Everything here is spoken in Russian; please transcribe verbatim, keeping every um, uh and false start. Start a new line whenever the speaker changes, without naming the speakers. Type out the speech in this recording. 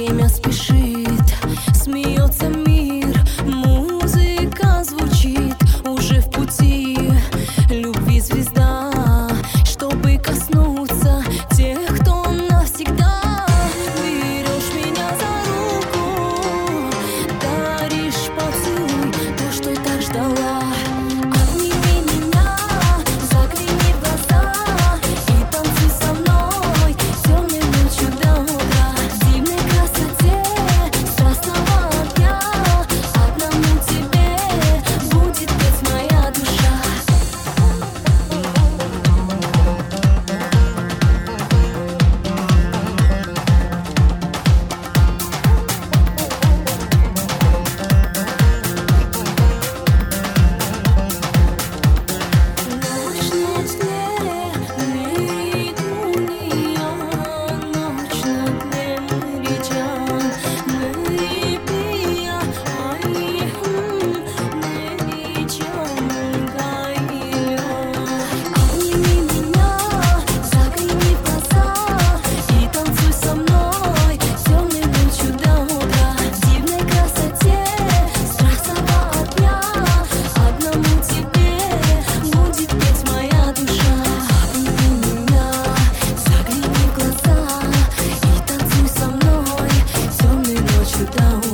Время спешит, смеется мир, музыка звучит, уже в пути. Любви звезда, чтобы коснуться тех, кто навсегда. Берешь меня за руку, даришь поцелуй, то, что так ждала. Обними меня, загляни в глаза и танцуй со мной темной ночью до утра. В дивной красоте страстного огня одному тебе будет петь моя душа. Ночь на тле, Меридуния, ночь на тле, Меридиан, Меридия, ай, хм, Меридиан, Гайлион. Обними меня, загляни в глаза и танцуй со мной темной ночью до утра. В дивной красоте страстного огня одному тебе будет петь моя душа. Обними меня, загляни в глаза и танцуй со мной темной ночью до утра.